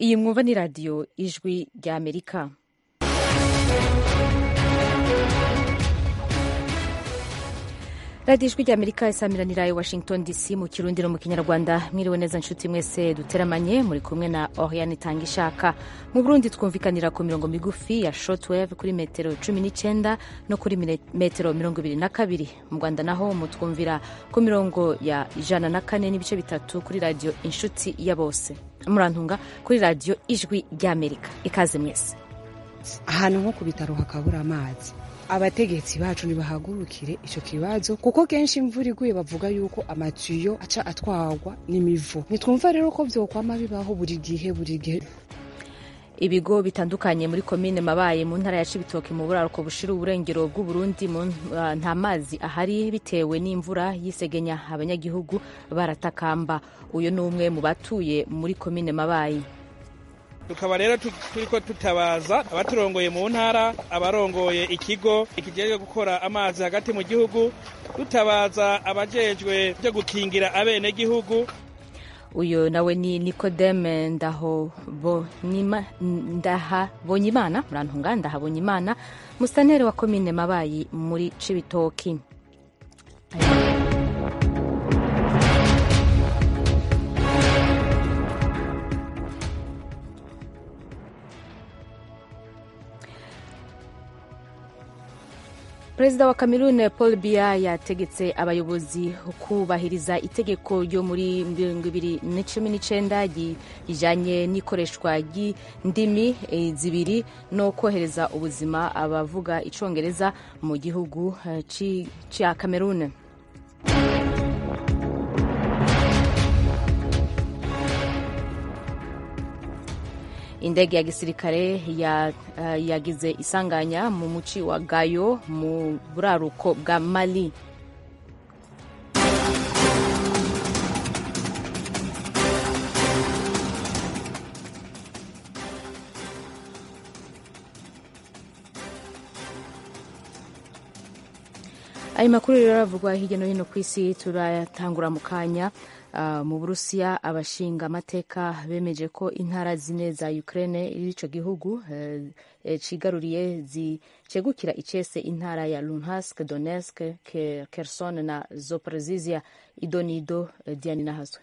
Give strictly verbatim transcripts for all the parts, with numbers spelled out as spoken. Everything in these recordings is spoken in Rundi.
Iyi mwumva ni radiyo ijwi ry'Amerika. radiyo ijwi ry'Amerika isamiranira i Washington D C mu kirundi no mu kinyarwanda. Mwiriwe neza nshuti mwese duteramanye, muri kumwe na Oriane Itangishaka. Mu Burundi twumvikanira ku mirongo migufi ya shortwave kuri metero cumi n'icenda no kuri metero mirongo ibiri na kabiri. Mu Rwanda naho mutwumvira ku mirongo ya ijana na kane n'ibice bitatu kuri radiyo inshuti ya bose, murantunga kuri radiyo ijwi ry'Amerika. Ikaze mwese. Ahantu nko ku bitaro hakabura amazi, abategetsi bacu nibahagurukire ico kibazo, kuko kenshi imvura iguye bavuga yuko amatiyo aca atwagwa n'imivu. Nitwumva rero ko vyokwama bibaho buri gihe buri gihe. Ibigo bitandukanye muri komine Mabaye mu ntara ya Cibitoke mu buraruko bushira uburengero bw'u Burundi uh, nta mazi ahari bitewe n'imvura yisegenya, abanyagihugu baratakamba. Uyo ni umwe mu batuye muri komine Mabaye. Tukaba rero turiko tutabaza abaturongoye mu ntara, abarongoye ikigo ikijejwe gukora amazi hagati mu gihugu, tutabaza abajejwe byo gukingira abene gihugu. Uyo nawe ni Nikodeme Ndaho Bonyima Ndaha Bonyimana murantunga Ndaha Bonyimana, mustantere wa komine Mabayi muri Cibitoki. Perezida wa Cameroon Paul Biya yategetse abayobozi kubahiriza itegeko ryo muri mirongo ibiri na cumi n'icenda rijanye n'ikoreshwa ry'indimi zibiri no kohereza ubuzima abavuga icongereza mu gihugu ca Cameroon. Indege ya gisirikare ya, uh, yagize isanganya mu muci wa Gayo mu buraruko bwa Mali. Ayo makuru rero aravugwa hirya no hino ku isi, turayatangura mu kanya. Uh, mu Burusiya abashinga amateka bemeje ko intara zine za Ukraine irico gihugu uh, cigaruriye zicegukira icese intara ya Luhansk, Donetsk, Kherson na Zaporizhia. Idonido uh, Diane Nahazwe.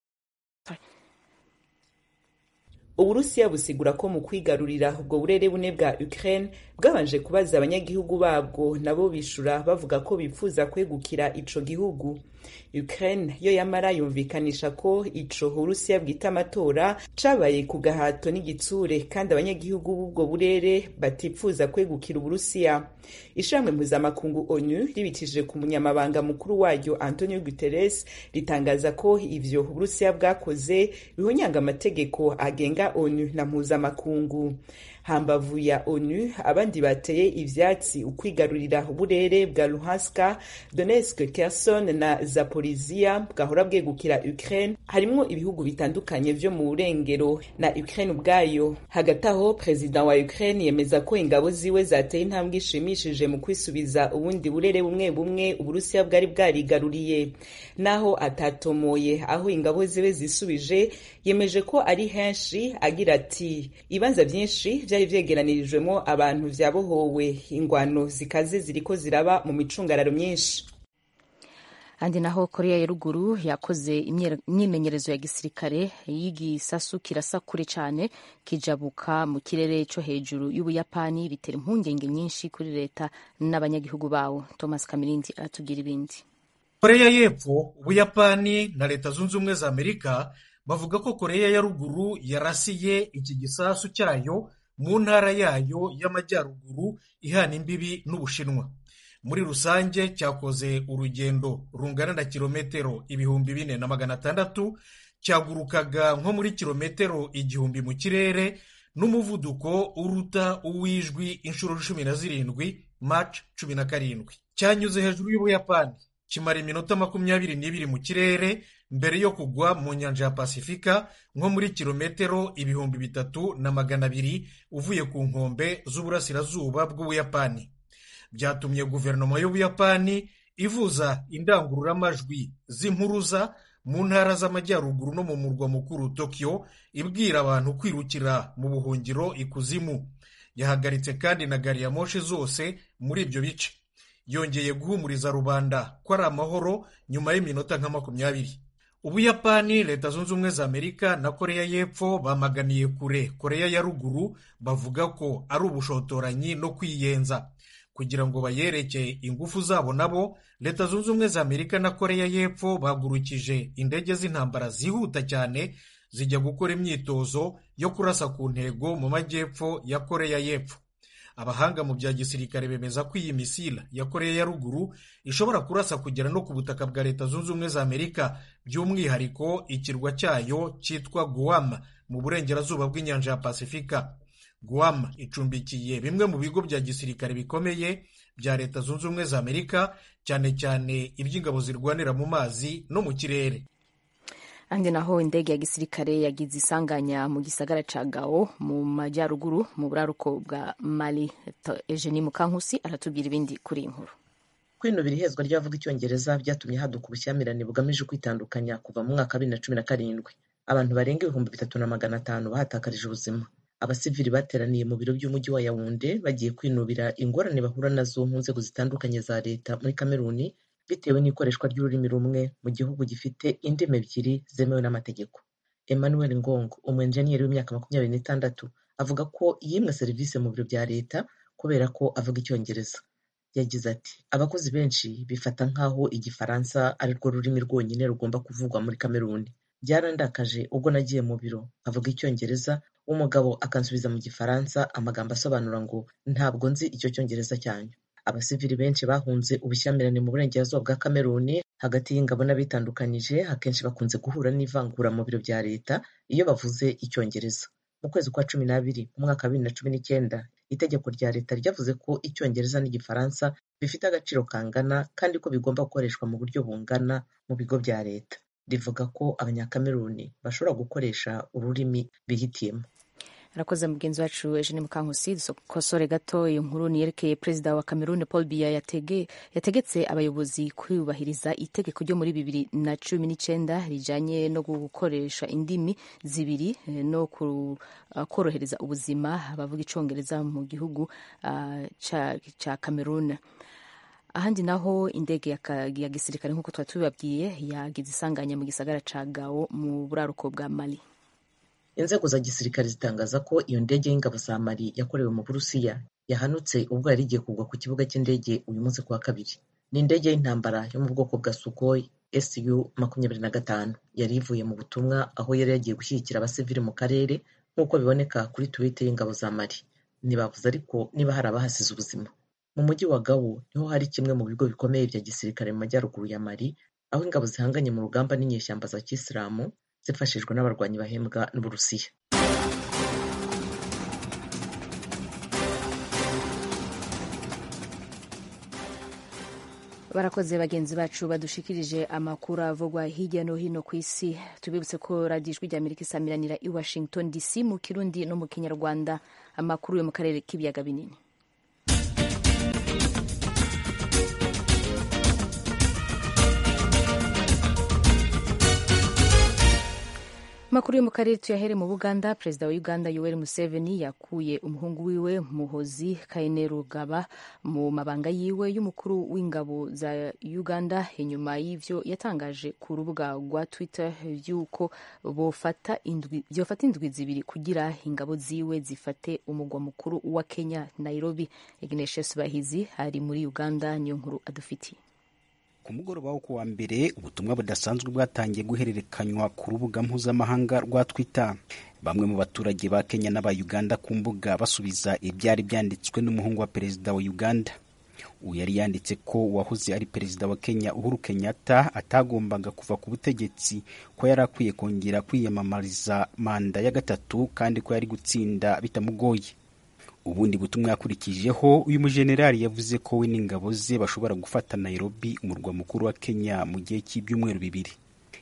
Uburusiya busigura ko mu kwigarurira ubwo burere bune bwa Ukraine bwabanje kubaza abanyagihugu babwo, nabo bishura bavuga ko bipfuza kwegukira ico gihugu. Ukraine yo yamara yumvikanisha ko ico Uburusiya bwita amatora cabaye ku gahato n'igitsure, kandi abanyagihugu b'ubwo burere batipfuza kwegukira Uburusiya. Ishamwe mpuzamakungu ONU ribitije ku munyamabanga mukuru waryo Antonio Guterres ritangaza ko ivyo Uburusiya bwakoze bihonyanga amategeko agenga ONU na mpuzamakungu. Hambavu ya ONU, abandi bateye ivyatsi ukwigarurira uburere bwa Luhansk, Donetsk, Kherson na Zaporizhia bwahora bwegukira Ukraine harimwo ibihugu bitandukanye vyo mu burengero na Ukraine ubwayo. Hagati aho, Perezida wa Ukraine yemeza ko ingabo ziwe zateye intambwe ishimishije mu kwisubiza ubundi burere bumwe bumwe Uburusiya bwari bwarigaruriye. Naho atatomoye aho ingabo ziwe zisubije, yemeje ko ari henshi, agira ati ibanza vyinshi vyari vyegeranirijwemo abantu vyabohowe, ingwano zikaze ziriko ziraba mu micungararo myinshi. Andi naho Korea ya Ruguru yakoze imyimenyerezo ya gisirikare y'igisasu kirasa kure cane kijabuka mu kirere co hejuru y'Ubuyapani, bitera impungenge nyinshi kuri leta n'abanyagihugu bawo. Thomas Kamirindi aratubwira ibindi. Korea y'Epfo, Ubuyapani na Leta Zunze Ubumwe za Amerika bavuga ko Korea ya Ruguru yarasiye iki gisasu cyayo mu ntara yayo y'amajyaruguru ihana imbibi n'Ubushinwa. Muri rusange cyakoze urugendo rungana na kilometero ibihumbi bine na magana atandatu, cyagurukaga nko muri kilometero igihumbi mu kirere n'umuvuduko uruta uwijwi inshuro cumi na zirindwi, Mach cumi na karindwi. Cyanyuze hejuru y'Ubuyapani, kimara iminota makumyabiri n'ibiri mu kirere mbere yo kugwa mu nyanja ya Pasifika nko muri kilometero ibihumbi bitatu na magana abiri uvuye ku nkombe z'uburasirazuba bw'Ubuyapani. Byatumye guverinoma y'Ubuyapani ivuza indangururamajwi z'impuruza mu ntara z'amajyaruguru no mu murwa mukuru Tokyo, ibwira abantu kwirukira mu buhungiro ikuzimu. Yahagaritse kandi na gari ya moshi zose muri ibyo bice. Yongeye guhumuriza rubanda ko ari amahoro nyuma y'iminota nka makumyabiri. Ubuyapani, Leta Zunze Ubumwe za Amerika na Koreya y'Epfo bamaganiye kure Koreya ya ruguru, bavuga ko ari ubushotoranyi no kwiyenza. Kugira ngo bayereke ingufu zabo nabo, Leta Zunze Ubumwe za Amerika na Koreya y'Epfo bagurukije indege z'intambara zihuta cyane zijya gukora imyitozo yo kurasa ku ntego mu majyepfo ya Koreya y'Epfo. Abahanga mu bya gisirikare bemeza ko iyi misila ya Koreya ya ruguru ishobora kurasa kugera no ku butaka bwa Leta Zunze Ubumwe za Amerika, by'umwihariko ikirwa cyayo cyitwa Guam mu burengerazuba bw'inyanja ya Pasifika. Guam icumbikiye bimwe mu bigo bya gisirikare bikomeye bya Leta Zunze Ubumwe za Amerika, cyane cyane iby'ingabo zirwanira mu mazi no mu kirere. Andi naho indege ya gisirikare yagize isanganya mu gisagara ca Gao mu majyaruguru mu buraruko bwa Mali. Eugenie Mukankusi aratubwira ibindi kuri inkuru. Kwinubira ihezwa ry'abavuga icyongereza byatumye haduka ubushyamirane bugamije kwitandukanya kuva mu mwaka wa bibiri na cumi na karindwi. Abantu barenga ibihumbi bitatu na magana atanu bahatakarije ubuzima. Abasivili bateraniye mu biro by'umujyi wa Yaounde bagiye kwinubira ingorane bahura nazo mu nzego zitandukanye za leta muri Kameruni, bitewe n'ikoreshwa ry'ururimi rumwe mu gihugu gifite indimi ebyiri zemewe n'amategeko. Emmanuel Ngongo, umwenjeniyeri w'imyaka makumyabiri n'itandatu, avuga ko yimwe serivisi mu biro bya leta kubera ko avuga icyongereza. Yagize ati, abakozi benshi bifata nk'aho igifaransa ari rwo rurimi rwonyine rugomba kuvugwa muri Kameruni. Byarandakaje ubwo nagiye mu biro avuga icyongereza, umugabo akansubiza mu gifaransa amagambo asobanura ngo ntabwo nzi icyo cyongereza cyanyu. Abasivili benshi bahunze ubushyamirane mu burengerazuba bwa Kameruni hagati y'ingabo n'abitandukanyije, akenshi bakunze guhura n'ivangura mu biro bya leta iyo bavuze icyongereza. Mu kwezi kwa cumi n'abiri mu mwaka wa bibiri na cumi n'icyenda, itegeko rya leta ryavuze ko icyongereza n'igifaransa bifite agaciro kangana kandi ko bigomba gukoreshwa mu buryo bungana mu bigo bya leta. Rivuga ko abanyakameruni bashobora gukoresha ururimi bihitiyemo. Arakoze mugenzi wacu Eugenie Mukankusi. Dukosore gato iyo nkuru niyerekeye perezida wa Cameroon Paul Biya yatege, yategetse abayobozi kwiyubahiriza itegeko ryo muri bibiri na cumi n'icyenda rijanye no gukoresha indimi zibiri no korohereza ubuzima abavuga icongereza mu gihugu uh, ca, ca Cameroon. Ahandi naho indege ya gisirikare nk'uko twatubabwiye yagize isanganya mu gisagara ca Gao mu buraruko bwa Mali. Inzego za gisirikare zitangaza ko iyo ndege y'ingabo za Mali yakorewe mu Burusiya yahanutse ubwo yari igiye kugwa ku kibuga cy'indege uyu munsi kuwa kabiri. Ni indege y'intambara yo mu bwoko bwa Sukhoi S U makumyabiri na gatanu yari ivuye mu butumwa aho yari yagiye gushyigikira abasivili mu karere nk'uko biboneka kuri Twitter y'ingabo za Mali. Ntibavuze ariko niba hari abahasize ubuzima. Mu mujyi wa Gao niho hari kimwe mu bigo bikomeye bya gisirikare mu majyaruguru ya Mali, aho ingabo zihanganye mu rugamba n'inyeshyamba za Kisilamu zifashijwe n'abarwanyi bahembwa n'Uburusiya. Barakoze bagenzi bacu badushikirije amakuru avugwa hirya no hino ku isi. Tubibutse ko radiyo ijwi ry'Amerika isamiranira i Washington D C mu Kirundi no mu Kinyarwanda. Amakuru yo mu karere k'ibiyaga binini. Makuru yo mu karere tuyahere mu Buganda. Perezida wa Uganda Yoweri Museveni yakuye umuhungu wiwe Muhozi Kainerugaba mu mabanga yiwe y'umukuru w'ingabo za Uganda. Inyuma y'ivyo yatangaje ku rubuga rwa Twitter yuko bofata indwi byofata indwi zibiri kugira ingabo ziwe zifate umugwa mukuru wa Kenya Nairobi. Ignatius Bahizi ari muri Uganda niyo nkuru adufitiye. Ku mugoroba wo kuwa mbere ubutumwa budasanzwe bwatangiye guhererekanywa ku rubuga mpuzamahanga rwa Twitter. Bamwe mu baturage ba Kenya n'aba Uganda ku mbuga basubiza ibyari byanditswe n'umuhungu wa perezida wa Uganda. Uyu yari yanditse ko wahoze ari perezida wa Kenya Uhuru Kenyatta atagombaga kuva ku butegetsi, ko yari akwiye kongera kwiyamamariza manda ya gatatu kandi ko yari gutsinda bitamugoye. Ubundi butumwa yakurikijeho uyu mujenerali yavuze ko we n'ingabo ze bashobora gufata Nairobi, umurwa mukuru wa Kenya, mu gihe cy'ibyumweru bibiri.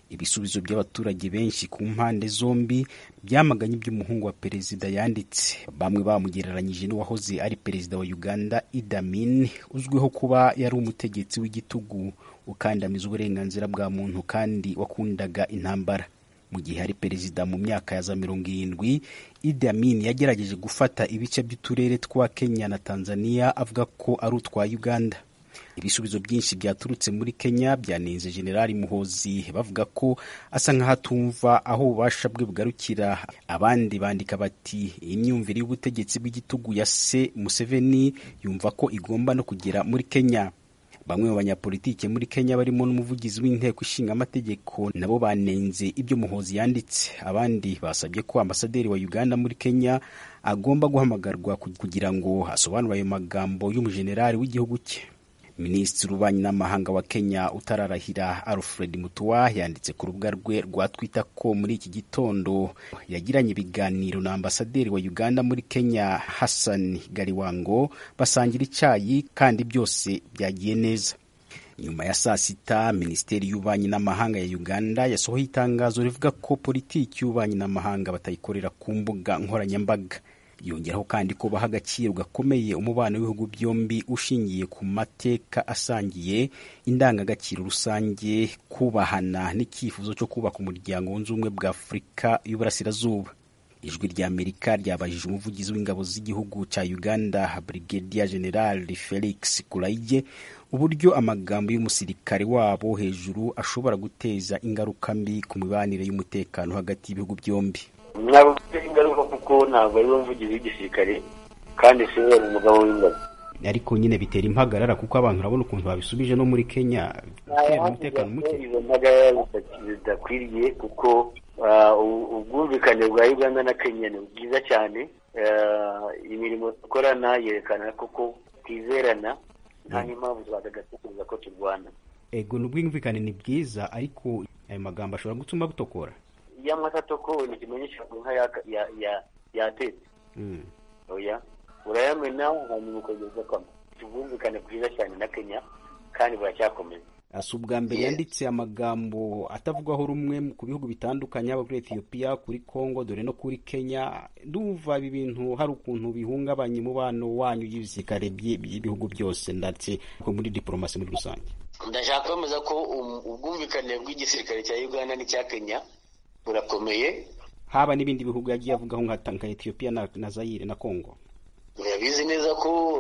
ibisubizo by'abaturage benshi ku mpande zombi byamaganye iby'umuhungu wa perezida yanditse. Bamwe bamugereranyije n'uwahoze ari perezida wa Uganda Idi Amin, uzwiho kuba yari umutegetsi w'igitugu ukandamiza uburenganzira bwa muntu kandi wakundaga intambara. Mu gihe ari perezida mu myaka ya za mirongo irindwi, Idi Amin yagerageje gufata ibice by'uturere twa Kenya na Tanzania avuga ko ari utwa Uganda. Ibisubizo byinshi byaturutse muri Kenya byanenze Generali Muhoozi bavuga ko asa nk'ahatumva aho ububasha bwe bugarukira. Abandi bandika bati imyumvire y'ubutegetsi bw'igitugu ya se Museveni yumva ko igomba no kugera muri Kenya. Bamwe mu banyapolitike muri Kenya barimo n'umuvugizi w'inteko ishinga amategeko nabo banenze ibyo Muhoozi yanditse. Abandi basabye ko ambasaderi wa Uganda muri Kenya agomba guhamagarwa kugira ngo asobanure ayo magambo y'umujenerali w'igihugu cye. Minisitiri w'ububanyi n'amahanga wa Kenya utararahira Alfred Mutua yanditse ku rubuga rwe rwa Twitter ko muri iki gitondo yagiranye ibiganiro na ambasaderi wa Uganda muri Kenya Hassan Galiwango basangira icyayi kandi byose byagiye neza. Nyuma ya saa sita, Minisiteri y'ububanyi n'amahanga ya Uganda yasohoye itangazo rivuga ko politiki y'ububanyi n'amahanga batayikorera ku mbuga nkoranyambaga. Yongeraho kandi ko baha agaciro gakomeye umubano w'ibihugu byombi ushingiye ku mateka asangiye, indangagaciro rusange, kubahana n'icyifuzo cyo kubaka umuryango wunze ubumwe bwa Afurika y'Uburasirazuba. Ijwi rya Amerika ryabajije umuvugizi w'ingabo z'igihugu cya Uganda Brigadier General Felix Kulaije uburyo amagambo y'umusirikare wabo hejuru ashobora guteza ingaruka mbi ku mibanire y'umutekano hagati y'ibihugu byombi. Ntabwo ingaruka kuko ntabwo ari umuvugizi w'igisirikare kandi si we umugabo w'ingabo, ariko nyine bitera impagarara kuko abantu urabona ukuntu babisubije no muri Kenya bitera umutekano muke. Izo mpagarara zidakwiriye kuko ubwumvikane bwa Uganda na Kenya ni bwiza cyane. Imirimo dukorana yerekana koko twizerana nta n'impamvu twagatekereza ko turwana. Ego n'ubwumvikane ni bwiza, ariko ayo magambo ashobora gutuma butokora. Iyo amata atokowe ni ikimenyesha ko inka yatetse. Oya urayamena hanyuma ukageza kwamo. Ubwumvikane bwiza cyane na Kenya kandi buracyakomeza. Asa ubwa mbere yanditse amagambo atavugwaho rumwe ku bihugu bitandukanye, haba kuri Ethiopia, kuri Congo, dore no kuri Kenya. Ndumva ibi bintu hari ukuntu bihungabanya umubano wanyu y'ibisirikare by'ibihugu byose ndetse muri diplomasi muri rusange. Ndashaka kwemeza ko ubwumvikane bw'igisirikare cya Uganda n'icya Kenya burakomeye. Haba n'ibindi bihugu yagiye avugaho nka Ethiopia na, na Zaire na Congo. Urabizi neza ko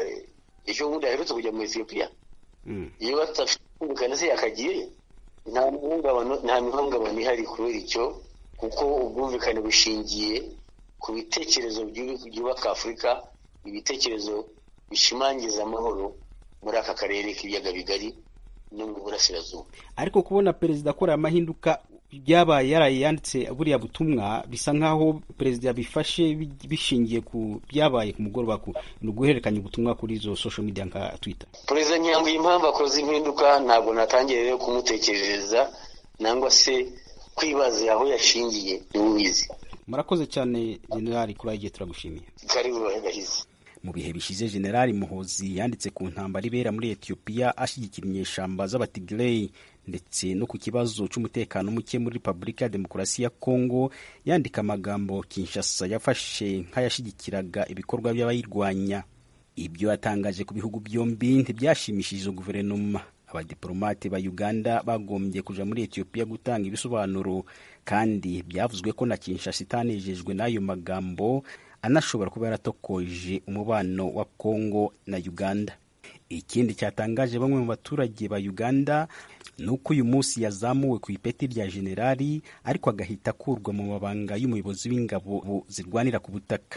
icyo umuntu aherutse kujya mu Ethiopia. Mm. Iyo batafungana se yakagiye nta muhungabano nta mihungabano ihari kubera icyo, kuko ubwumvikane bushingiye ku bitekerezo byubaka Afurika, ibitekerezo bishimangiza amahoro muri aka karere k'ibiyaga bigari no mu burasirazuba. Ariko kubona perezida akora amahinduka byabaye yarayanditse buriya butumwa bisa nkaho perezida yabifashe bishingiye ku byabaye ku mugoroba ku guhererekanya ubutumwa kuri zo social media nka Twitter. Perezida Nyambuye impamvu akoze impinduka ntabwo natangiye rero kumutekerereza nangwa se kwibaza aho yashingiye n'ubizi. Murakoze cyane General Kulaije, turagushimiye. Karibu bahize. Mu bihe bishize General Muhoozi yanditse ku ntambara ibera muri Ethiopia ashyigikira inyeshamba z'Abatigray ndetse no ku kibazo cy'umutekano muke muri Repubulika ya Demokarasi ya Congo, yandika amagambo Kinshasa yafashe nk'ayashyigikiraga ibikorwa by'abayirwanya. Ibyo yatangaje ku bihugu byombi ntibyashimishije guverinoma. Abadiplomate ba Uganda bagombye kuja muri Ethiopia gutanga ibisobanuro, kandi byavuzwe ko na Kinshasa itanejejwe n'ayo magambo anashobora kuba yaratokoje umubano wa Congo na Uganda. Ikindi cyatangaje bamwe mu baturage ba Uganda nuko uyu munsi yazamuwe ku ipeti rya generali ariko agahita akurwa mu mabanga y'umuyobozi w'ingabo zirwanira ku butaka.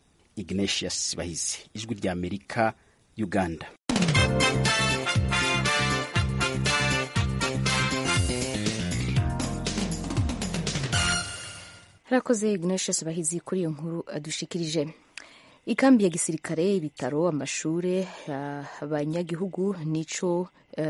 Ignatius Bahizi, Ijwi rya Amerika, Uganda. Harakoze Ignatius Bahizi kuri iyo nkuru adushikirije. ikambi ya gisirikare, ibitaro, amashure, abanyagihugu nico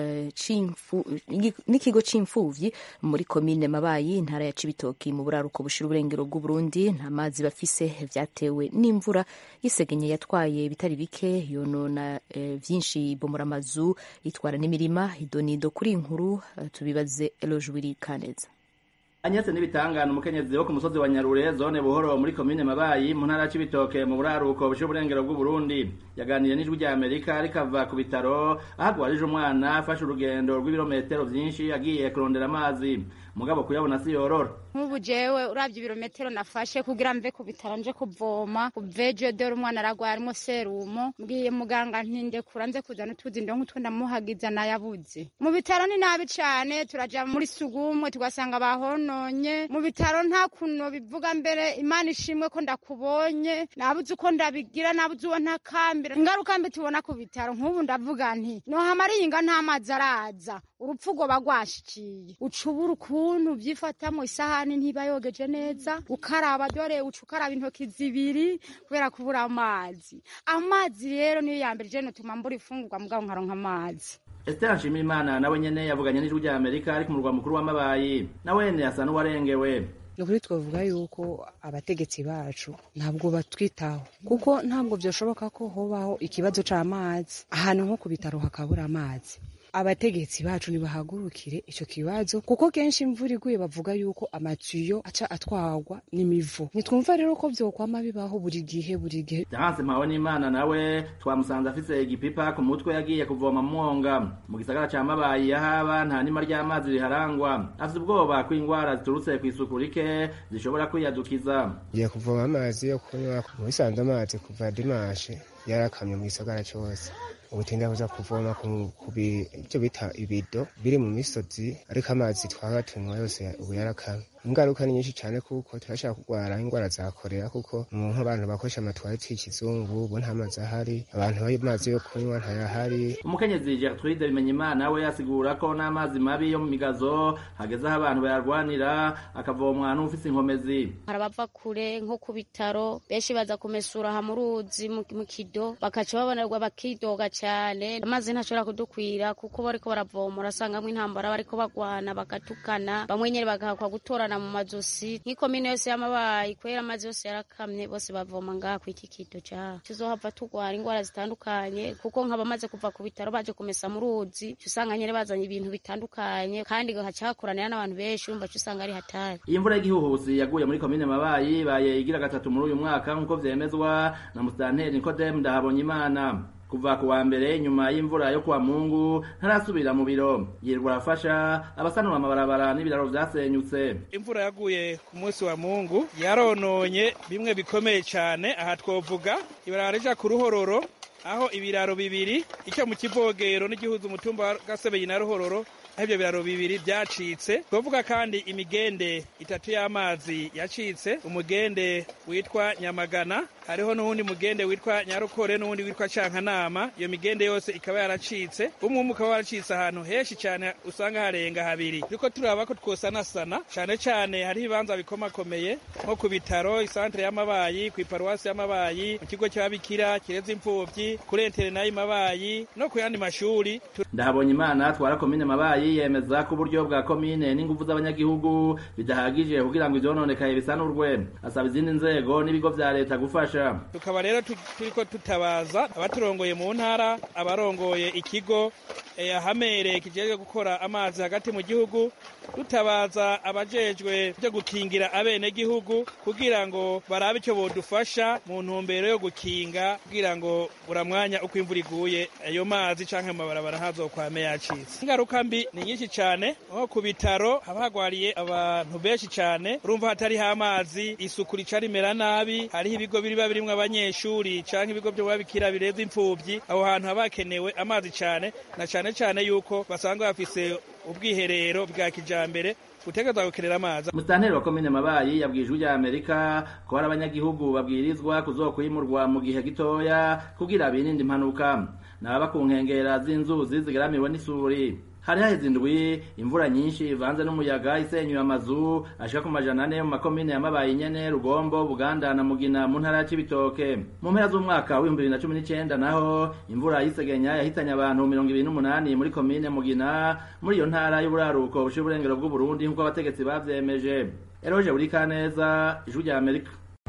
n'ikigo c'imfuvyi muri komine Mabayi intara ya Cibitoki mu buraruko bushira uburengero bw'u Burundi nta mazi bafise, vyatewe n'imvura yisegenye yatwaye bitari bike, yonona e, vyinshi bomora amazu, itwara n'imirima. Idonido kuri inkuru tubibaze Elojwiri Kaneza. Anyese n'ibitangana umukenyezi wo ku musozi wa Nyarure zone Buhoro muri komine Mabayi mu ntara y'Cibitoke mu buraruko bushira uburengero bw'u Burundi yaganiriye n'ijwi rya Amerika rikava ku bitaro ahagwarije umwana afashe urugendo rw'ibirometero vyinshi agiye kurondera amazi mugabo kuyabona si yorora. Nk'ubu jewe uravye ibirometero nafashe kugira mve ku bitaro nje kuvoma kuveje dore umwana aragwaye arimo serumo mbwiye muganga ntinde kuranze kuzana utuzi ndo nk'utwo ndamuhagiza nayabuze. Mu bitaro ni nabi cane, turaja muri sugumwe tugasanga bahononye mu bitaro nta kuno bivuga mbere Imana ishimwe ko ndakubonye nabuze uko ndabigira nabuze uwo ntakambira ingaruka mbi tubona ku bitaro. Nk'ubu ndavuga nti no hamaringa nta mazi araza urupfu go bagwashikiye ucubura ukuntu vyifatamo isahani ntiba yogeje neza ukaraba dore ucukaraba intoki zibiri kubera kubura amazi. Amazi rero niyo yambere je no tuma mbura ifungurwa mugabo nkaronka amazi. Esther Nshimiyimana nawe nyene yavuganye n'ijwi rya Amerika ari ku murwa mukuru wa Mabayi nawe ne asa n'uwarengewe. Nukuri twavuga yuko abategetsi bacu ntabwo batwitaho kuko ntabwo byoshoboka ko hobaho ikibazo c'amazi ahantu nko ku bitaro hakabura amazi. Abategetsi bacu nibahagurukire ico kibazo kuko kenshi imvura iguye bavuga yuko amatiyo aca atwagwa n'imivu. Nitwumva rero ko vyokwama bibaho buri gihe buri gihe. Jahanse Mpawe n'Imana nawe twamusanze afise igipipa ku mutwe yagiye kuvoma mwonga mu gisagara ca Mabayi yahaba nta nima ry'amazi riharangwa. Afise ubwoba ko ingwara ziturutse kw'isuku rike zishobora kwiyadukiza. Ngiye kuvoma amazi yo kunywa mu bisanzwe amazi kuva dimanche yarakamye mu gisagara cyose. Ubutinda buza kuvoma ku byo bita ibido biri mu misozi ariko amazi twaba tunywa yose ubu yarakamye. Ingaruka ni nyinshi cyane kuko turashaka kugwara ingwara za kolera kuko umuntu abantu bakoresha amatwareti y'ikizungu ubu nta mazi ahari, abantu b'amazi yo kunywa ntayahari. Umukenyezi Gertrude Bimenyimana we yasigura ko n'amazi mabi yo mu migazo hageze aho abantu bayarwanira akavomwa n'ufise inkomezi. Harabava kure nko ku bitaro benshi baza kumesura ha mu ruzi mu kido bakaca babonerwa bakidoga cyane amazi ntashobora kudukwira kuko bariko baravomora asangamwe intambara bariko bagwana bakatukana bamwe nyene bagahakwa gutorana mu mazosi. Nk'ikomine yose y'Amabayi kwera amazi yose yarakamye bose bavoma ngaha ku iki kido cyaha tuzohava tugwara ingwara zitandukanye kuko nk'abamaze kuva ku bitaro baje kumesa mu ruzi usanga nyene bazanye ibintu bitandukanye kandi gacakuranira n'abantu benshi urumva usanga ari hatari. Iyi mvura y'igihuhusi yaguye muri komine Mabayi baye igira gatatu muri uyu mwaka nk'uko vyemezwa na Musitanteri Nikodemu Ndahabonyimana. Kuva ku wa mbere nyuma y'imvura yo kwa Mungu ntarasubira mu biro yirwa afasha abasanura amabarabara n'ibiraro vyasenyutse. Imvura yaguye ku munsi wa Mungu yarononye bimwe bikomeye cyane. Aha twovuga ibarabara rija ku Ruhororo aho ibiraro bibiri icyo mu Kivogero n'igihuza umutumba wa Gasebeyi na Ruhororo ibyo biraro bibiri byacitse. Twovuga kandi imigende itatu y'amazi yacitse, umugende witwa Nyamagana, hariho n'uwundi mugende witwa Nyarukore n'uwundi witwa Cankanama. Iyo migende yose ikaba yaracitse, umwe umwe ukaba waracitse ahantu henshi cyane usanga harenga habiri. Riko turaba ko twosanasana cyane cyane hari ibibanza bikomakomeye nko ku bitaro, isantre y'Amabayi, ku iparuwasi y'Amabayi, mu kigo cy'ababikira kireza imfuvyi, kuri internat y'Amabayi no ku yandi mashuri. Ndahabonyimana twara komine Mabayi yemeza ko uburyo bwa komine n'ingufu z'abanyagihugu bidahagije kugira ngo ivyononekaye bisanurwe. Asaba izindi nzego n'ibigo vya leta gufasha. Tukaba rero turiko tutabaza abaturongoye mu ntara, abarongoye ikigo ahamere kijejwe gukora amazi hagati mu gihugu, tutabaza abajejwe byo gukingira abene gihugu kugira ngo barabe icyo bodufasha mu ntumbero yo gukinga kugira ngo buramwanya uko imvura iguye ayo mazi canke amabarabara ntazokwame yacitse. Ingaruka mbi ni nyinshi cyane, nko ku bitaro habagwariye abantu benshi cyane, urumva hatari amazi isuku rica rimera nabi, hariho ibigo biri babirimwe abanyeshuri canke ibigo byo babikira bireza imfuvyi, aho hantu habakenewe amazi cyane na cyane cyane yuko basanga bafise ubwiherero bwa kijambere gutegeza gukerera amazi. Musitanteri wa komine Mabayi yabwije ujya Amerika ko hari abanyagihugu babwirizwa kuzokwimurwa mu gihe gitoya kugira birinde impanuka n'aba ku nkengera z'inzuzi zigaramiwe n'isuri. hari haheze indwi imvura nyinshi ivanze n'umuyaga isenyuye amazu ashika ku majana ane mu makomine ya Mabayi nyene Rugombo Buganda na Mugina mu ntara ya Cibitoke mu mpera z'umwaka w'ibihumbi bibiri na cumi n'icenda naho imvura y'isegenya yahitanye abantu mirongo ibiri n'umunani muri komine Mugina muri iyo ntara y'uburaruko bushira uburengero bw'u Burundi nk'uko abategetsi bavyemeje. Eroje buri kaneza ijwi rya Amerika.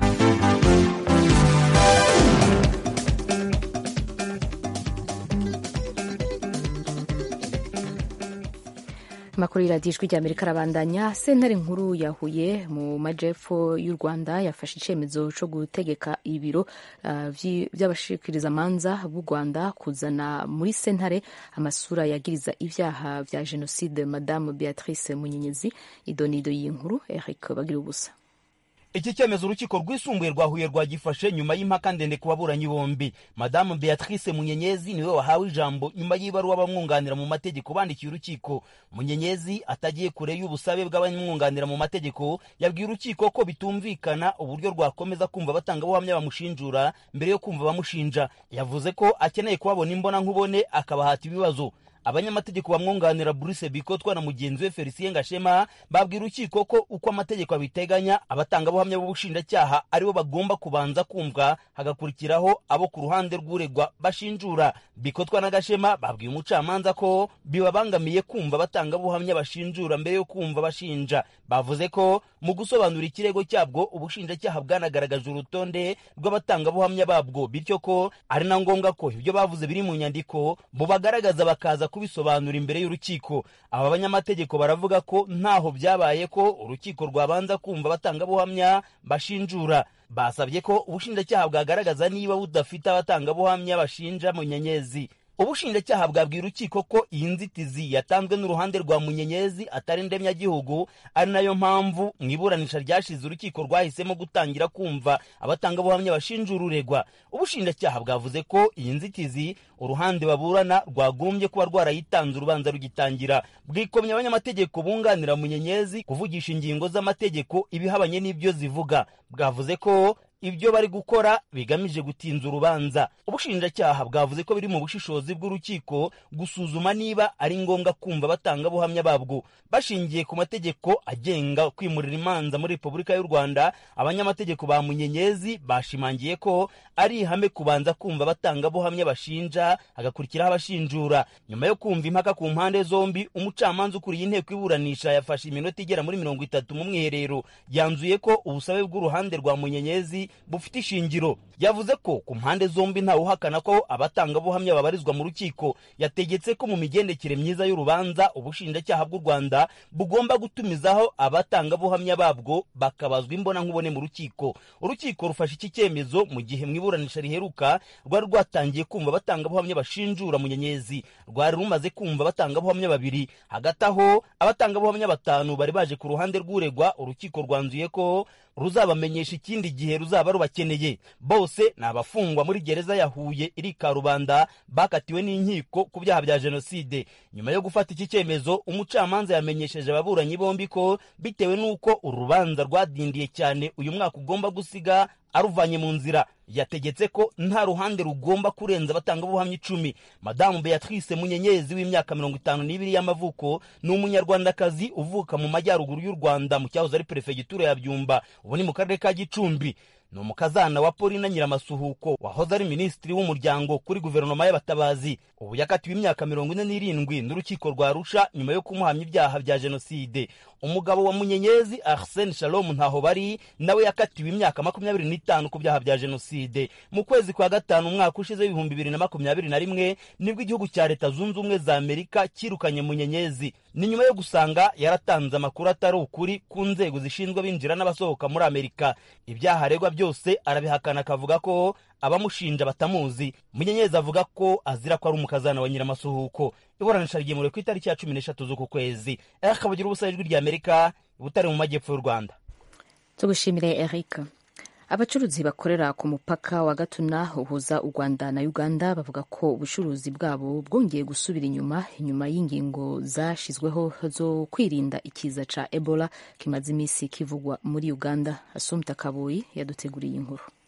Makuru y'iradiyo ijwi rya Amerika arabandanya. Sentare nkuru ya Huye mu majepfo y'u Rwanda yafashe icemezo co gutegeka ibiro uh, vy'abashikirizamanza b'u Rwanda kuzana muri sentare amasura yagiriza ivyaha vya jenoside Madame Beatrice Munyenyezi. Idonido y'inkuru Eric Bagirubusa. Iki cyemezo urukiko rwisumbuye rwa Huye rwagifashe nyuma y'impaka ndende ku baburanyi bombi. Madame Beatrice Munyenyezi niwe wahawe ijambo nyuma y'ibaruwa bamwunganira mu mategeko bandikiye urukiko. Munyenyezi atagiye kure y'ubusabe bw'abamwunganira mu mategeko yabwiye urukiko ko bitumvikana uburyo rwakomeza kumva batanga buhamya bamushinjura mbere yo kumva bamushinja. Yavuze ko akeneye kubabona imbona nkubone akabahata ibibazo. Abanyamategeko bamwunganira Bruce Bikotwa na mugenzi we Felicien Gashema babwira urukiko ko uko amategeko abiteganya abatanga buhamya b'ubushinjacyaha aribo bagomba kubanza kumva hagakurikiraho abo ku ruhande rw'uregwa bashinjura. Bikotwa na Gashema babwiye umucamanza ko bibabangamiye kumva batanga buhamya bashinjura mbere yo kumva bashinja. Bavuze ko mu gusobanura ikirego cyabwo ubushinjacyaha bwanagaragaje urutonde rw'abatanga buhamya babwo, bityo ko ari na ngombwa ko ibyo bavuze biri mu nyandiko bo bagaragaza bakaza kubisobanura imbere y'urukiko. Aba banyamategeko baravuga ko ntaho byabaye ko urukiko rwabanza kumva batanga buhamya bashinjura. Basabye ko ubushinjacyaha bwagaragaza niba budafite abatanga buhamya bashinja Munyenyezi. Ubushinjacyaha bwabwiye urukiko ko iyi nzitizi yatanzwe n'uruhande rwa Munyenyezi atari ndemyagihugu, ari nayo mpamvu mu iburanisha ryashize urukiko rwahisemo gutangira kumva abatanga buhamya bashinjura uregwa. Ubushinjacyaha bwavuze ko iyi nzitizi uruhande baburana rwagombye kuba rwarayitanze urubanza rugitangira. Bwikomye abanyamategeko bunganira Munyenyezi kuvugisha ingingo z'amategeko ibihabanye n'ibyo zivuga. Bwavuze ko ibyo bari gukora bigamije gutinza urubanza. Ubushinjacyaha bwavuze ko biri mu bushishozi bw'urukiko gusuzuma niba ari ngombwa kumva batanga buhamya babwo. Bashingiye ku mategeko agenga kwimurira imanza muri Repubulika y'u Rwanda, abanyamategeko ba Munyenyezi bashimangiye ko ari ihame kubanza kumva batanga buhamya bashinja hagakurikiraho abashinjura. Nyuma yo kumva impaka ku mpande zombi, umucamanza ukuriye inteko iburanisha yafashe iminota igera muri mirongo itatu mu mwiherero. Yanzuye ko ubusabe bw'uruhande rwa Munyenyezi bufite ishingiro. Yavuze ko ku mpande zombi nta uhakana ko abatanga buhamya babarizwa mu rukiko. Yategetse ko mu migendekere myiza y'urubanza ubushinjacyaha bw'u Rwanda bugomba gutumizaho abatanga buhamya babwo bakabazwa imbona nkubone mu rukiko. Urukiko rufashe iki cyemezo mu gihe mu iburanisha riheruka rwari rwatangiye kumva abatanga buhamya bashinjura Munyenyezi. Rwari rumaze kumva abatanga buhamya babiri. Hagati aho abatanga buhamya batanu bari baje ku ruhande rw'uregwa. Urukiko rwanzuye ko ruzabamenyesha ikindi gihe ruzaba rubakeneye. Bose ni abafungwa muri gereza ya Huye iri Karubanda bakatiwe n'inkiko ku byaha bya jenoside. Nyuma yo gufata iki cyemezo, umucamanza yamenyesheje ababuranyi bombi ko bitewe n'uko urubanza rwadindiye cyane uyu mwaka ugomba gusiga aruvanye mu nzira. Yategetse ko nta ruhande rugomba kurenza batanga buhamya icumi. Madame Beatrice Munyenyezi w'imyaka mirongo itanu n'ibiri y'amavuko ni umunyarwandakazi uvuka mu majyaruguru y'u Rwanda mu cyahoze ari perefegitura ya Byumba, ubu ni mu karere ka Gicumbi. Ni umukazana wa Paulina Nyiramasuhuko wahoze ari minisitiri w'umuryango kuri guverinoma y'abatabazi. Ubu yakatiwe imyaka mirongo ine n'irindwi n'urukiko rwa Arusha nyuma yo kumuhamya ibyaha bya jenoside. Umugabo wa Munyenyezi Arsene Shalom Ntahobari nawe yakatiwe imyaka makumyabiri n'itanu ku byaha bya jenoside. Mu kwezi kwa gatanu umwaka ushize w'ibihumbi bibiri na makumyabiri na rimwe nibwo igihugu cya Leta Zunze Ubumwe za Amerika kirukanye Munyenyezi. Ni nyuma yo gusanga yaratanze amakuru atari ukuri ku nzego zishinzwe binjira n'abasohoka muri Amerika. Ibyaha aregwa byose arabihakana akavuga ko abamushinja batamuzi. Munyenyezi avuga ko azira ko ari umukazana wa Nyiramasuhuko. Iburanisha ryimuriwe ku itariki ya cumi n'eshatu z'uku kwezi. Akabagira ubusa ijwi rya Amerika Butare mu majyepfo y'u Rwanda. Tugushimire Eric. Abacuruzi bakorera ku mupaka wa Gatuna uhuza u Rwanda na Uganda bavuga ko ubucuruzi bwabo bwongeye gusubira inyuma inyuma y'ingingo zashizweho zo kwirinda ikiza ca Ebola kimaze imisi kivugwa muri Uganda. Assumpta Kaboyi yaduteguriye inkuru.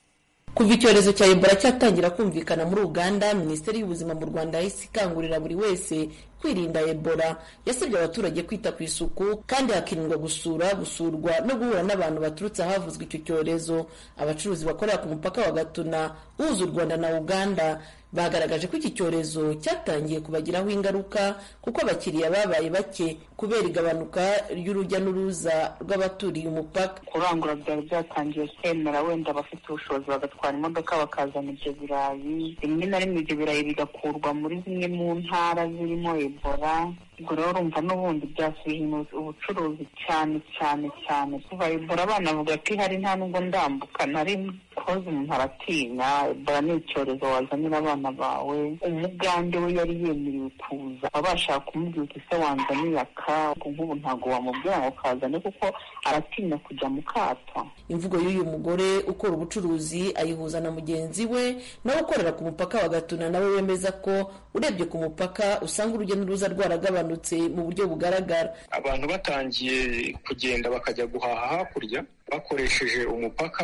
Kuva icyorezo cya Ebola cyatangira kumvikana muri Uganda, Minisiteri y'Ubuzima mu Rwanda yahise ikangurira buri wese kwirinda Ebola. Yasabye abaturage kwita ku isuku kandi hakirindwa gusura, gusurwa no guhura n'abantu baturutse ahavuzwe icyo cyorezo. Abacuruzi bakorera ku mupaka wa Gatuna uhuza u Rwanda na Uganda bagaragaje ko iki cyorezo cyatangiye kubagiraho ingaruka kuko abakiriya babaye bake kubera igabanuka ry'urujya n'uruza rw'abaturiye umupaka. Kurangura byari byatangiye kwemera wenda abafite ubushobozi bagatwara imodoka bakazana ibyo birayi, rimwe na rimwe ibyo birayi bigakurwa muri zimwe mu ntara zirimo Ebola. Ubwo rero urumva n'ubundi byasubiye ubucuruzi cyane cyane cyane kuva Ebola abana bavuga ko ihari nta nubwo ndambuka nari koze umuntu aratinya. Ebola ni icyorezo wazanira abana bawe. Umugande we yari yemerewe kuza abashaka kumubwira uti se wanzaniye aka nk'ubu ntabwo wamubwira ngo kazane kuko aratinya kujya mu kato. Imvugo y'uyu mugore ukora ubucuruzi ayihuza na mugenzi we nawe ukorera ku mupaka wa Gatuna, nawe wemeza ko urebye ku mupaka usanga urujya n'uruza rwaragabanutse mu buryo bugaragara. Abantu batangiye kugenda bakajya guhaha hakurya bakoresheje umupaka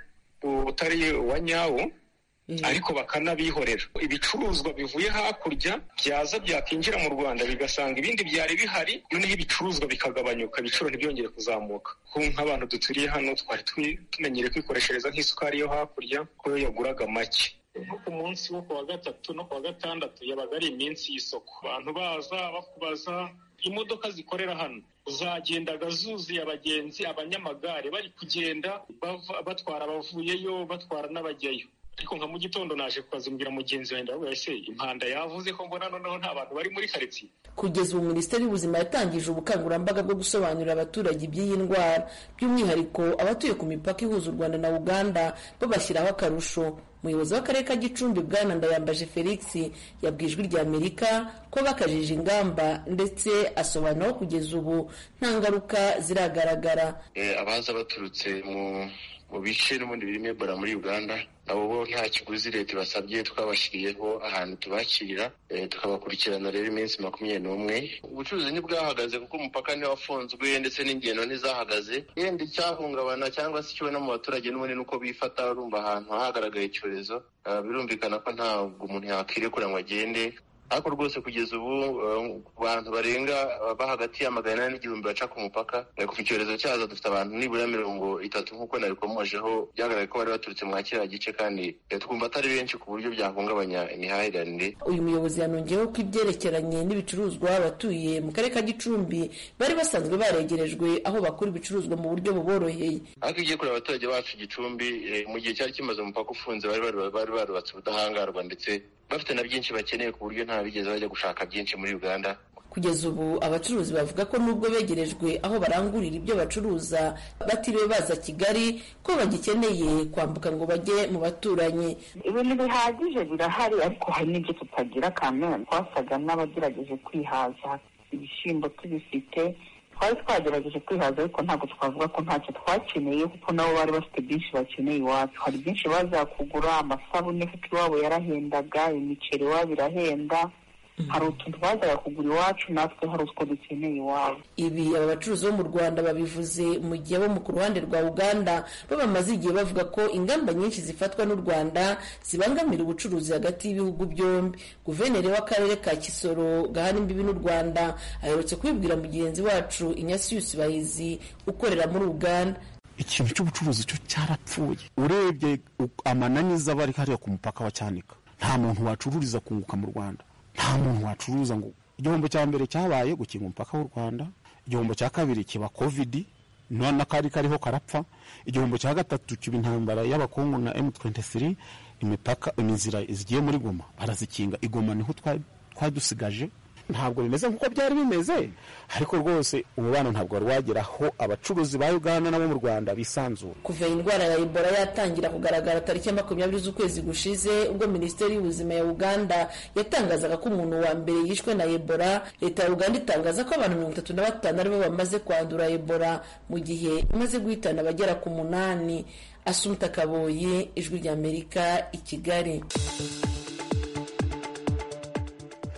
utari uwa nyawo, ariko bakanabihorera. Ibicuruzwa bivuye hakurya byaza byakinjira mu Rwanda bigasanga ibindi byari bihari, noneho ibicuruzwa bikagabanyuka, ibiciro ntibyongere kuzamuka. Nk'abantu duturiye hano twari tumenyereye kwikoreshereza nk'isukari yo hakurya ko yaguraga make. Nko ku munsi wo kuwa gatatu no kuwa gatandatu yabaga ari iminsi y'isoko, abantu baza bakubaza. Imodoka zikorera hano zagendaga zuzuye abagenzi, abanyamagare bari kugenda batwara abavuyeyo batwara n'abajyayo. Ariko nka mu gitondo naje kukazimbwira mugenzi wanjye ndavuga ese impanda yavuze ko mbona noneho nta bantu bari muri karitsiye. Kugeza ubu Minisiteri y'Ubuzima yatangije ubukangurambaga bwo gusobanurira abaturage iby'iyi ndwara, by'umwihariko abatuye ku mipaka ihuza u Rwanda na Uganda babashyiraho akarusho. Umuyobozi w'akarere ka Gicumbi Bwana Ndayambaje Felix yabwiye Ijwi ry'Amerika ko bakajije ingamba ndetse asobanura ko kugeza ubu nta ngaruka ziragaragara. Abaza baturutse mu mu bice n'ubundi birimo Ebola muri Uganda nabo bo nta kiguzi leta basabye, twabashyiriyeho ahantu tubakirira, tukabakurikirana rero iminsi makumyabiri n'umwe. Ubucuruzi ntibwahagaze kuko umupaka niwo wafunzwe ndetse n'ingendo ntizahagaze. Yenda icyahungabana cyangwa se ikibona mu baturage n'ubundi nuko bifata urumva ahantu hagaragaye icyorezo, birumvikana ko ntabwo umuntu yakwirekura ngo agende. Ariko rwose kugeza ubu abantu barenga ba hagati ya magana ane n'igihumbi baca ku mupaka. Kuva icyorezo cyaza dufite abantu nibura mirongo itatu nk'uko nabikomojeho, byagaragaye ko bari baturutse mu kiriya gice kandi twumva atari benshi ku buryo byahungabanya imihahiranire. Uyu muyobozi yanongeyeho ko ibyerekeranye n'ibicuruzwa abatuye mu karere ka Gicumbi bari basanzwe baregerejwe aho bakura ibicuruzwa mu buryo buboroheye. Ariko igiye kureba abaturage bacu Gicumbi mu gihe cyari kimaze umupaka ufunze bari bari barubatse ubudahangarwa ndetse bafite na byinshi bakeneye ku buryo nta bigeze bajya gushaka byinshi muri Uganda. Kugeza ubu abacuruzi bavuga ko nubwo begerejwe aho barangurira ibyo bacuruza batiriwe baza Kigali ko bagikeneye kwambuka ngo bajye mu baturanyi. Ibintu bihagije birahari ariko hari n'ibyo tutagira kamera. Twasaga n'abagerageje kwihaza, ibishyimbo tubifite, twari twagerageje kwihaza ariko ntabwo twavuga ko ntacyo twakeneye kuko nabo bari bafite byinshi bakeneye iwacu. Hari byinshi baza kugura, amasabune kuko iwabo yarahendaga, imiceri iwabo irahenda. Hari utuntu bazaga kugura iwacu natwe hari utwo dukeneye iwabo. Ibi aba bacuruzi bo mu Rwanda babivuze mu gihe bo ku ruhande rwa Uganda bo bamaze igihe bavuga ko ingamba nyinshi zifatwa n'u Rwanda zibangamira ubucuruzi hagati y'ibihugu byombi. Guverineri w'akarere ka Kisoro gahana imbibi n'u Rwanda aherutse kubibwira mugenzi wacu Ignatius Bahizi ukorera muri Uganda. Ikintu cy'ubucuruzi cyo cyarapfuye. Urebye amananiza bari hariya ku mupaka wa Cyanika, nta muntu wacururiza kunguka mu Rwanda. Nta muntu wacuruza ngo igihombo cya mbere cyabaye gukinga umupaka w'u Rwanda, igihombo cya kabiri kiba covid none kari kariho karapfa, igihombo cya gatatu kiba intambara y'abakungu na M twenty-three, imipaka inzira zigiye muri Goma barazikinga. Igoma niho twadusigaje. Ntabwo bimeze nkuko byari bimeze, ariko rwose umubano ntabwo wari wageraho abacuruzi ba Uganda nabo mu Rwanda bisanzura. Kuva indwara ya Ebola yatangira kugaragara tariki makumyabiri z'ukwezi gushize ubwo Minisiteri y'Ubuzima ya Uganda yatangazaga ko umuntu wa mbere yishwe na Ebola, leta ya Uganda itangaza ko abantu mirongo itatu na batanu aribo bamaze kwandura Ebola mu gihe imaze guhitana abagera ku munani. Asumta Kaboyi, Ijwi ry'Amerika, i Kigali.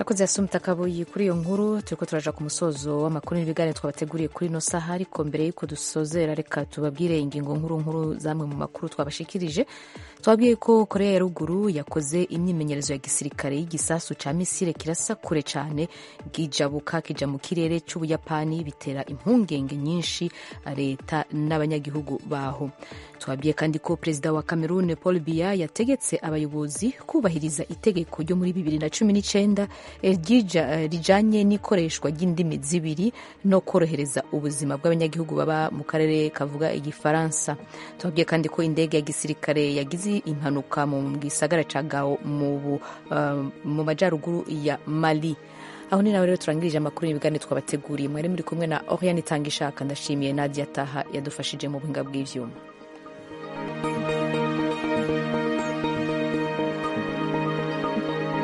urakoze Assumpta Kabuyi kuri iyo nkuru. turiko turaja ku musozo w'amakuru n'ibiganiro twabateguriye kuri ino saha, ariko mbere y'uko dusozera reka tubabwire ingingo nkuru nkuru zamwe mu makuru twabashikirije. twabwiye ko Korea ya ruguru yakoze imyimenyerezo ya gisirikare y'igisasu ca misile kirasa kure cane gijabuka kija mu kirere c'Ubuyapani, bitera impungenge nyinshi leta n'abanyagihugu baho. twabwiye kandi ko perezida wa Cameroon Paul Biya yategetse abayobozi kubahiriza itegeko ryo muri bibiri na cumi n'icenda rijanye n'ikoreshwa ry'indimi zibiri no korohereza ubuzima bw'abanyagihugu baba mu karere kavuga igifaransa. twabwiye kandi ko indege ya gisirikare yagize impanuka mu gisagara ca Gao mu, uh, mu majaruguru ya Mali. aho ni nawe rero turangirije amakuru n'ibiganiro twabateguriye. mwari muri kumwe na Oriane Tangishaka. ndashimiye Nadia Taha yadufashije mu buhinga bw'ivyuma.